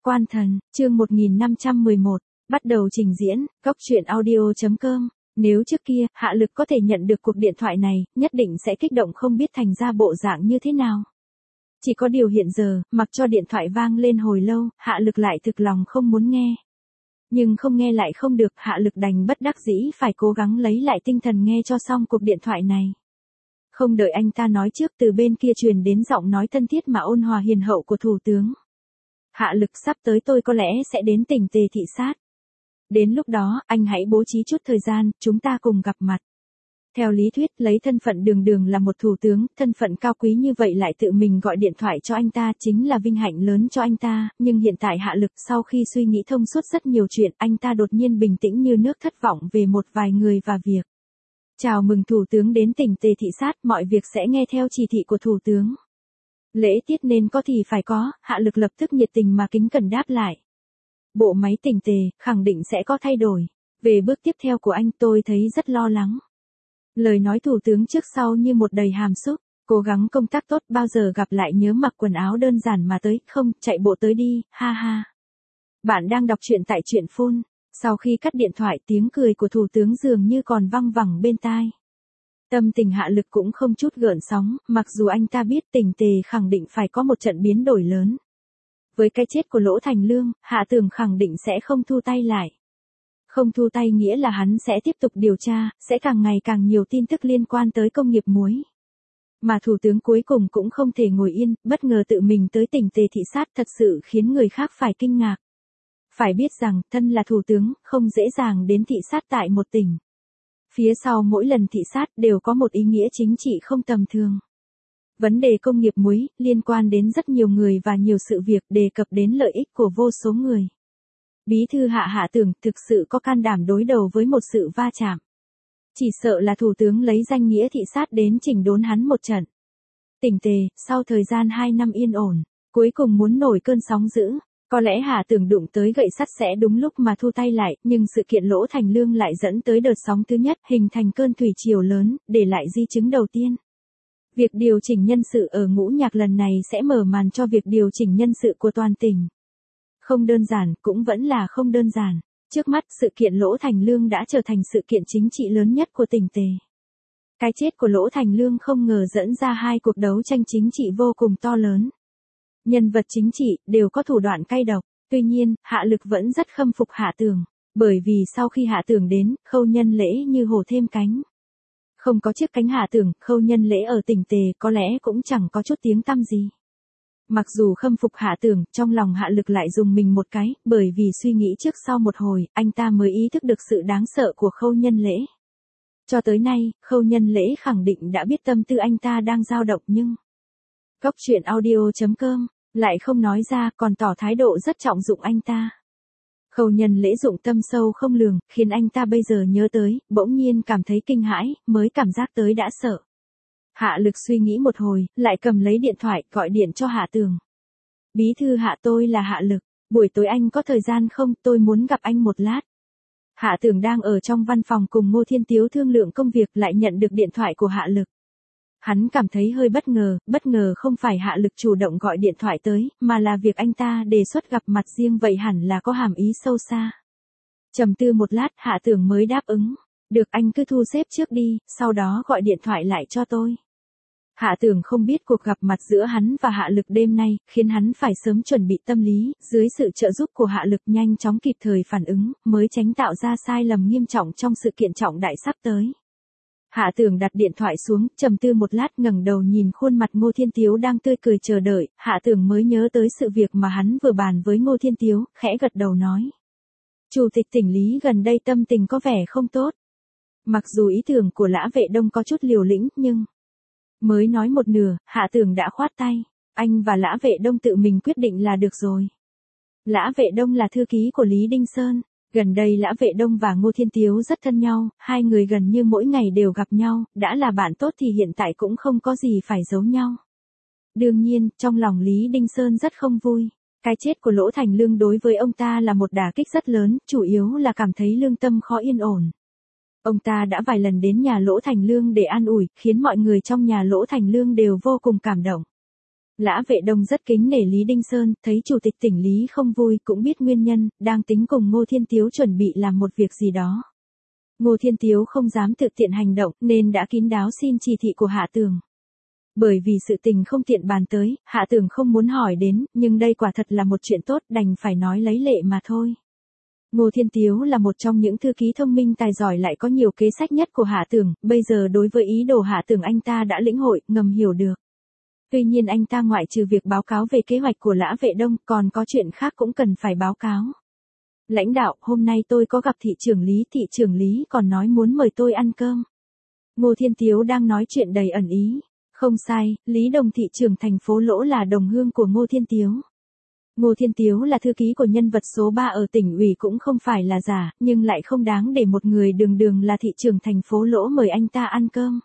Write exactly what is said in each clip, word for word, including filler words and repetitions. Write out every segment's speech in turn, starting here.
Quan Thần, chương một nghìn năm trăm mười một, bắt đầu trình diễn, góc truyện audio chấm com. Nếu trước kia, Hạ Lực có thể nhận được cuộc điện thoại này, nhất định sẽ kích động không biết thành ra bộ dạng như thế nào. Chỉ có điều hiện giờ, mặc cho điện thoại vang lên hồi lâu, Hạ Lực lại thực lòng không muốn nghe. Nhưng không nghe lại không được, Hạ Lực đành bất đắc dĩ phải cố gắng lấy lại tinh thần nghe cho xong cuộc điện thoại này. Không đợi anh ta nói trước, từ bên kia truyền đến giọng nói thân thiết mà ôn hòa hiền hậu của thủ tướng. Hạ Lực, sắp tới tôi có lẽ sẽ đến tỉnh Tề thị sát. Đến lúc đó, anh hãy bố trí chút thời gian, chúng ta cùng gặp mặt. Theo lý thuyết, lấy thân phận Đường Đường là một thủ tướng, thân phận cao quý như vậy lại tự mình gọi điện thoại cho anh ta chính là vinh hạnh lớn cho anh ta, nhưng hiện tại Hạ Lực sau khi suy nghĩ thông suốt rất nhiều chuyện, anh ta đột nhiên bình tĩnh như nước, thất vọng về một vài người và việc. Chào mừng thủ tướng đến tỉnh Tề thị sát, mọi việc sẽ nghe theo chỉ thị của thủ tướng. Lễ tiết nên có thì phải có, Hạ Lực lập tức nhiệt tình mà kính cẩn đáp lại. Bộ máy tỉnh Tề, khẳng định sẽ có thay đổi. Về bước tiếp theo của anh tôi thấy rất lo lắng. Lời nói thủ tướng trước sau như một đầy hàm xúc, cố gắng công tác tốt, bao giờ gặp lại nhớ mặc quần áo đơn giản mà tới, không, chạy bộ tới đi, ha ha. Bạn đang đọc truyện tại truyện phun. Sau khi cắt điện thoại, tiếng cười của thủ tướng dường như còn văng vẳng bên tai. Tâm tình Hạ Lực cũng không chút gợn sóng, mặc dù anh ta biết tỉnh Tề khẳng định phải có một trận biến đổi lớn. Với cái chết của Lỗ Thành Lương, Hạ Tường khẳng định sẽ không thu tay lại. Không thu tay nghĩa là hắn sẽ tiếp tục điều tra, sẽ càng ngày càng nhiều tin tức liên quan tới công nghiệp muối. Mà thủ tướng cuối cùng cũng không thể ngồi yên, bất ngờ tự mình tới tỉnh Tề thị sát thật sự khiến người khác phải kinh ngạc. Phải biết rằng, thân là thủ tướng, không dễ dàng đến thị sát tại một tỉnh. Phía sau mỗi lần thị sát đều có một ý nghĩa chính trị không tầm thường. Vấn đề công nghiệp muối, liên quan đến rất nhiều người và nhiều sự việc, đề cập đến lợi ích của vô số người. Bí thư Hạ Hạ Tường thực sự có can đảm đối đầu với một sự va chạm. Chỉ sợ là thủ tướng lấy danh nghĩa thị sát đến chỉnh đốn hắn một trận. Tỉnh Tề, sau thời gian hai năm yên ổn, cuối cùng muốn nổi cơn sóng dữ. Có lẽ Hạ Tường đụng tới gậy sắt sẽ đúng lúc mà thu tay lại, nhưng sự kiện Lỗ Thành Lương lại dẫn tới đợt sóng thứ nhất, hình thành cơn thủy triều lớn, để lại di chứng đầu tiên. Việc điều chỉnh nhân sự ở Ngũ Nhạc lần này sẽ mở màn cho việc điều chỉnh nhân sự của toàn tỉnh. Không đơn giản, cũng vẫn là không đơn giản. Trước mắt, sự kiện Lỗ Thành Lương đã trở thành sự kiện chính trị lớn nhất của tỉnh Tề. Cái chết của Lỗ Thành Lương không ngờ dẫn ra hai cuộc đấu tranh chính trị vô cùng to lớn. Nhân vật chính trị đều có thủ đoạn cay độc, tuy nhiên, Hạ Lực vẫn rất khâm phục Hạ Tường, bởi vì sau khi Hạ Tường đến, Khâu Nhân Lễ như hổ thêm cánh. Không có chiếc cánh Hạ Tường, Khâu Nhân Lễ ở tỉnh Tề có lẽ cũng chẳng có chút tiếng tăm gì. Mặc dù khâm phục Hạ Tường, trong lòng Hạ Lực lại dùng mình một cái, bởi vì suy nghĩ trước sau một hồi, anh ta mới ý thức được sự đáng sợ của Khâu Nhân Lễ. Cho tới nay, Khâu Nhân Lễ khẳng định đã biết tâm tư anh ta đang dao động nhưng góc truyện audio chấm com lại không nói ra, còn tỏ thái độ rất trọng dụng anh ta. Khâu Nhân Lễ dụng tâm sâu không lường, khiến anh ta bây giờ nhớ tới, bỗng nhiên cảm thấy kinh hãi, mới cảm giác tới đã sợ. Hạ Lực suy nghĩ một hồi, lại cầm lấy điện thoại, gọi điện cho Hạ Tường. Bí thư Hạ, tôi là Hạ Lực, buổi tối anh có thời gian không, tôi muốn gặp anh một lát. Hạ Tường đang ở trong văn phòng cùng Ngô Thiên Tiếu thương lượng công việc, lại nhận được điện thoại của Hạ Lực. Hắn cảm thấy hơi bất ngờ, bất ngờ không phải Hạ Lực chủ động gọi điện thoại tới, mà là việc anh ta đề xuất gặp mặt riêng, vậy hẳn là có hàm ý sâu xa. Trầm tư một lát, Hạ Tường mới đáp ứng. Được, anh cứ thu xếp trước đi, sau đó gọi điện thoại lại cho tôi. Hạ Tường không biết cuộc gặp mặt giữa hắn và Hạ Lực đêm nay, khiến hắn phải sớm chuẩn bị tâm lý, dưới sự trợ giúp của Hạ Lực nhanh chóng kịp thời phản ứng, mới tránh tạo ra sai lầm nghiêm trọng trong sự kiện trọng đại sắp tới. Hạ Tường đặt điện thoại xuống, trầm tư một lát, ngẩng đầu nhìn khuôn mặt Ngô Thiên Tiếu đang tươi cười chờ đợi, Hạ Tường mới nhớ tới sự việc mà hắn vừa bàn với Ngô Thiên Tiếu, khẽ gật đầu nói. Chủ tịch tỉnh Lý gần đây tâm tình có vẻ không tốt. Mặc dù ý tưởng của Lã Vệ Đông có chút liều lĩnh, nhưng mới nói một nửa, Hạ Tường đã khoát tay. Anh và Lã Vệ Đông tự mình quyết định là được rồi. Lã Vệ Đông là thư ký của Lý Đinh Sơn. Gần đây Lã Vệ Đông và Ngô Thiên Tiếu rất thân nhau, hai người gần như mỗi ngày đều gặp nhau, đã là bạn tốt thì hiện tại cũng không có gì phải giấu nhau. Đương nhiên, trong lòng Lý Đinh Sơn rất không vui. Cái chết của Lỗ Thành Lương đối với ông ta là một đả kích rất lớn, chủ yếu là cảm thấy lương tâm khó yên ổn. Ông ta đã vài lần đến nhà Lỗ Thành Lương để an ủi, khiến mọi người trong nhà Lỗ Thành Lương đều vô cùng cảm động. Lã Vệ Đông rất kính nể Lý Đinh Sơn, thấy chủ tịch tỉnh Lý không vui cũng biết nguyên nhân, đang tính cùng Ngô Thiên Tiếu chuẩn bị làm một việc gì đó. Ngô Thiên Tiếu không dám tự tiện hành động nên đã kín đáo xin chỉ thị của Hạ Tường. Bởi vì sự tình không tiện bàn tới, Hạ Tường không muốn hỏi đến, nhưng đây quả thật là một chuyện tốt, đành phải nói lấy lệ mà thôi. Ngô Thiên Tiếu là một trong những thư ký thông minh tài giỏi lại có nhiều kế sách nhất của Hạ Tường, bây giờ đối với ý đồ Hạ Tường anh ta đã lĩnh hội, ngầm hiểu được. Tuy nhiên anh ta ngoại trừ việc báo cáo về kế hoạch của Lã Vệ Đông, còn có chuyện khác cũng cần phải báo cáo. Lãnh đạo, hôm nay tôi có gặp thị trưởng Lý, thị trưởng Lý còn nói muốn mời tôi ăn cơm. Ngô Thiên Tiếu đang nói chuyện đầy ẩn ý. Không sai, Lý Đồng thị trưởng thành phố Lỗ là đồng hương của Ngô Thiên Tiếu. Ngô Thiên Tiếu là thư ký của nhân vật số ba ở tỉnh ủy cũng không phải là giả, nhưng lại không đáng để một người đường đường là thị trưởng thành phố Lỗ mời anh ta ăn cơm.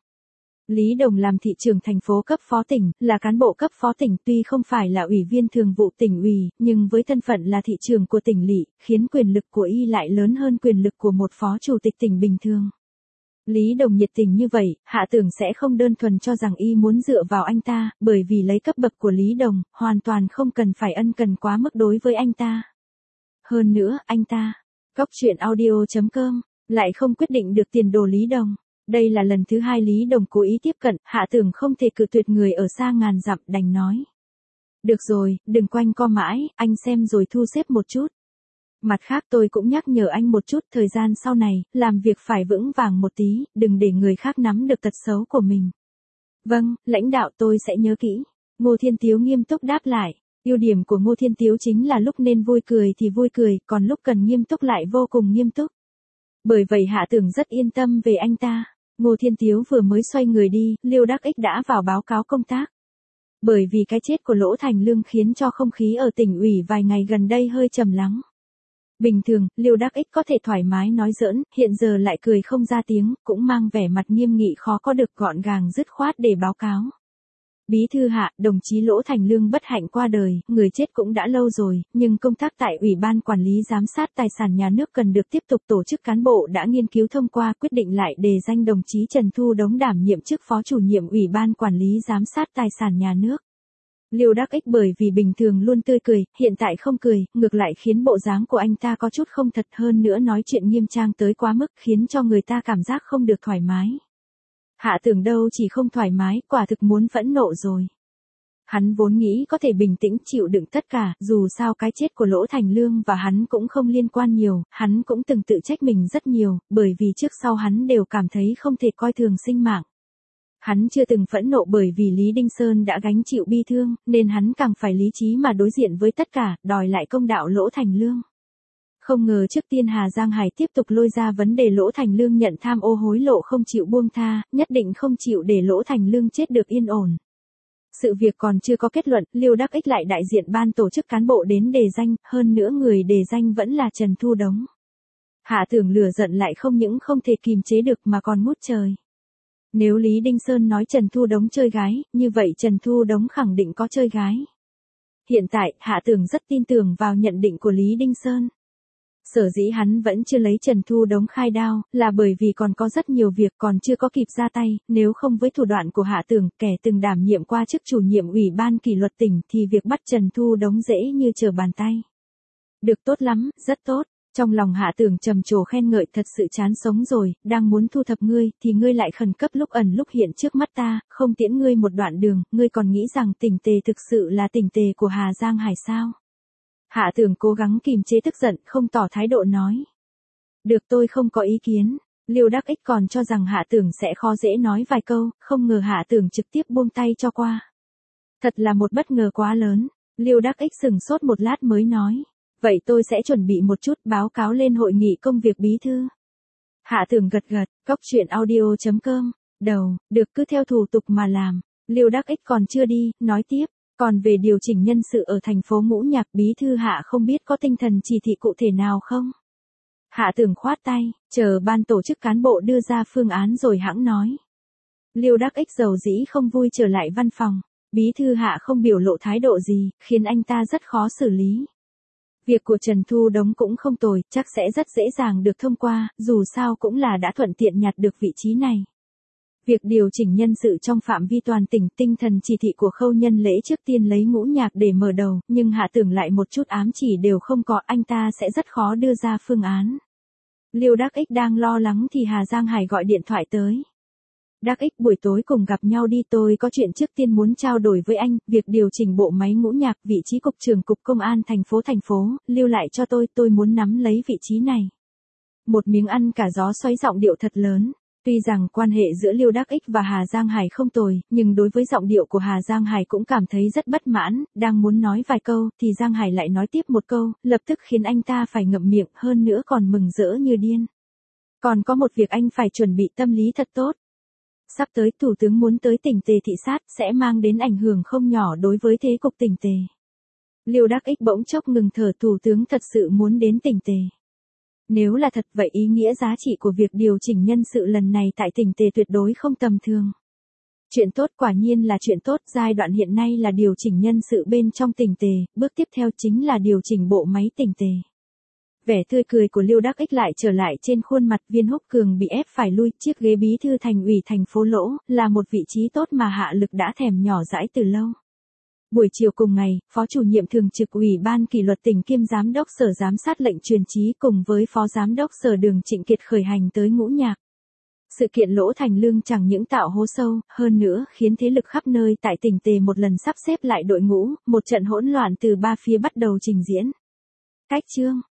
Lý Đồng làm thị trưởng thành phố cấp phó tỉnh, là cán bộ cấp phó tỉnh, tuy không phải là ủy viên thường vụ tỉnh ủy, nhưng với thân phận là thị trưởng của tỉnh lỵ, khiến quyền lực của y lại lớn hơn quyền lực của một phó chủ tịch tỉnh bình thường. Lý Đồng nhiệt tình như vậy, Hạ Tường sẽ không đơn thuần cho rằng y muốn dựa vào anh ta, bởi vì lấy cấp bậc của Lý Đồng, hoàn toàn không cần phải ân cần quá mức đối với anh ta. Hơn nữa, anh ta, Cóc Truyện Audio chấm com, lại không quyết định được tiền đồ Lý Đồng. Đây là lần thứ hai Lý Đồng cố ý tiếp cận, Hạ Tường không thể cự tuyệt người ở xa ngàn dặm, đành nói. Được rồi, đừng quanh co mãi, anh xem rồi thu xếp một chút. Mặt khác tôi cũng nhắc nhở anh một chút, thời gian sau này, làm việc phải vững vàng một tí, đừng để người khác nắm được tật xấu của mình. Vâng, lãnh đạo tôi sẽ nhớ kỹ. Ngô Thiên Tiếu nghiêm túc đáp lại. Ưu điểm của Ngô Thiên Tiếu chính là lúc nên vui cười thì vui cười, còn lúc cần nghiêm túc lại vô cùng nghiêm túc. Bởi vậy Hạ Tường rất yên tâm về anh ta. Ngô Thiên Tiếu vừa mới xoay người đi, Liêu Đắc Ích đã vào báo cáo công tác. Bởi vì cái chết của Lỗ Thành Lương khiến cho không khí ở tỉnh ủy vài ngày gần đây hơi trầm lắng. Bình thường, Liêu Đắc Ích có thể thoải mái nói giỡn, hiện giờ lại cười không ra tiếng, cũng mang vẻ mặt nghiêm nghị khó có được gọn gàng dứt khoát để báo cáo. Bí thư Hạ, đồng chí Lỗ Thành Lương bất hạnh qua đời, người chết cũng đã lâu rồi, nhưng công tác tại Ủy ban Quản lý Giám sát Tài sản Nhà nước cần được tiếp tục tổ chức, cán bộ đã nghiên cứu thông qua quyết định lại đề danh đồng chí Trần Thu Đống đảm nhiệm chức Phó chủ nhiệm Ủy ban Quản lý Giám sát Tài sản Nhà nước. Liêu Đắc Ích bởi vì bình thường luôn tươi cười, hiện tại không cười, ngược lại khiến bộ dáng của anh ta có chút không thật, hơn nữa nói chuyện nghiêm trang tới quá mức khiến cho người ta cảm giác không được thoải mái. Hạ Tường đâu chỉ không thoải mái, quả thực muốn phẫn nộ rồi. Hắn vốn nghĩ có thể bình tĩnh chịu đựng tất cả, dù sao cái chết của Lỗ Thành Lương và hắn cũng không liên quan nhiều, hắn cũng từng tự trách mình rất nhiều, bởi vì trước sau hắn đều cảm thấy không thể coi thường sinh mạng. Hắn chưa từng phẫn nộ bởi vì Lý Đinh Sơn đã gánh chịu bi thương, nên hắn càng phải lý trí mà đối diện với tất cả, đòi lại công đạo Lỗ Thành Lương. Không ngờ trước tiên Hà Giang Hải tiếp tục lôi ra vấn đề Lỗ Thành Lương nhận tham ô hối lộ không chịu buông tha, nhất định không chịu để Lỗ Thành Lương chết được yên ổn. Sự việc còn chưa có kết luận, Liêu Đắc Ích lại đại diện ban tổ chức cán bộ đến đề danh, hơn nữa người đề danh vẫn là Trần Thu Đống. Hạ Tường lửa giận lại không những không thể kìm chế được mà còn ngút trời. Nếu Lý Đinh Sơn nói Trần Thu Đống chơi gái, như vậy Trần Thu Đống khẳng định có chơi gái. Hiện tại, Hạ Tường rất tin tưởng vào nhận định của Lý Đinh Sơn. Sở dĩ hắn vẫn chưa lấy Trần Thu Đống khai đao, là bởi vì còn có rất nhiều việc còn chưa có kịp ra tay, nếu không với thủ đoạn của Hạ Tường, kẻ từng đảm nhiệm qua chức chủ nhiệm Ủy ban Kỷ luật tỉnh, thì việc bắt Trần Thu Đống dễ như trở bàn tay. Được, tốt lắm, rất tốt. Trong lòng Hạ Tường trầm trồ khen ngợi, thật sự chán sống rồi, đang muốn thu thập ngươi, thì ngươi lại khẩn cấp lúc ẩn lúc hiện trước mắt ta, không tiễn ngươi một đoạn đường, ngươi còn nghĩ rằng tỉnh tề thực sự là tỉnh tề của Hà Giang Hải sao? Hạ Tường cố gắng kìm chế tức giận, không tỏ thái độ nói. Được, tôi không có ý kiến. Liêu Đắc Ích còn cho rằng Hạ Tường sẽ khó dễ nói vài câu, không ngờ Hạ Tường trực tiếp buông tay cho qua. Thật là một bất ngờ quá lớn. Liêu Đắc Ích sừng sốt một lát mới nói. Vậy tôi sẽ chuẩn bị một chút báo cáo lên hội nghị công việc bí thư. Hạ Tường gật gật, Cóc Truyện Audio chấm com, đầu, được cứ theo thủ tục mà làm. Liêu Đắc Ích còn chưa đi, nói tiếp. Còn về điều chỉnh nhân sự ở thành phố Ngũ Nhạc, bí thư Hạ không biết có tinh thần chỉ thị cụ thể nào không? Hạ Tường khoát tay, chờ ban tổ chức cán bộ đưa ra phương án rồi hãng nói. Liêu Đắc Ích dầu dĩ không vui trở lại văn phòng. Bí thư Hạ không biểu lộ thái độ gì, khiến anh ta rất khó xử lý. Việc của Trần Thu Đống cũng không tồi, chắc sẽ rất dễ dàng được thông qua, dù sao cũng là đã thuận tiện nhặt được vị trí này. Việc điều chỉnh nhân sự trong phạm vi toàn tỉnh, tinh thần chỉ thị của Khâu Nhân Lễ trước tiên lấy Ngũ Nhạc để mở đầu, nhưng Hạ Tưởng lại một chút ám chỉ đều không có, anh ta sẽ rất khó đưa ra phương án. Liêu Đắc Ích đang lo lắng thì Hà Giang Hải gọi điện thoại tới. Đắc Ích, buổi tối cùng gặp nhau đi, tôi có chuyện trước tiên muốn trao đổi với anh, việc điều chỉnh bộ máy Ngũ Nhạc, vị trí cục trưởng cục công an thành phố thành phố, lưu lại cho tôi, tôi muốn nắm lấy vị trí này. Một miếng ăn cả gió xoáy giọng điệu thật lớn. Tuy rằng quan hệ giữa Liêu Đắc Ích và Hà Giang Hải không tồi, nhưng đối với giọng điệu của Hà Giang Hải cũng cảm thấy rất bất mãn, đang muốn nói vài câu, thì Giang Hải lại nói tiếp một câu, lập tức khiến anh ta phải ngậm miệng, hơn nữa còn mừng rỡ như điên. Còn có một việc anh phải chuẩn bị tâm lý thật tốt. Sắp tới Thủ tướng muốn tới tỉnh Tề thị sát, sẽ mang đến ảnh hưởng không nhỏ đối với thế cục tỉnh Tề. Liêu Đắc Ích bỗng chốc ngừng thở, Thủ tướng thật sự muốn đến tỉnh Tề. Nếu là thật vậy ý nghĩa giá trị của việc điều chỉnh nhân sự lần này tại tỉnh Tề tuyệt đối không tầm thường. Chuyện tốt, quả nhiên là chuyện tốt, giai đoạn hiện nay là điều chỉnh nhân sự bên trong tỉnh Tề, bước tiếp theo chính là điều chỉnh bộ máy tỉnh Tề. Vẻ tươi cười của Liêu Đắc Ích lại trở lại trên khuôn mặt, Viên Húc Cường bị ép phải lui, chiếc ghế bí thư thành ủy thành phố Lỗ, là một vị trí tốt mà Hạ Lực đã thèm nhỏ dãi từ lâu. Buổi chiều cùng ngày, Phó chủ nhiệm thường trực Ủy ban Kỷ luật tỉnh kiêm Giám đốc Sở Giám sát lệnh truyền trí cùng với Phó Giám đốc Sở Đường Trịnh Kiệt khởi hành tới Ngũ Nhạc. Sự kiện Lỗ Thành Lương chẳng những tạo hố sâu, hơn nữa khiến thế lực khắp nơi tại tỉnh Tề một lần sắp xếp lại đội ngũ, một trận hỗn loạn từ ba phía bắt đầu trình diễn. Cách chương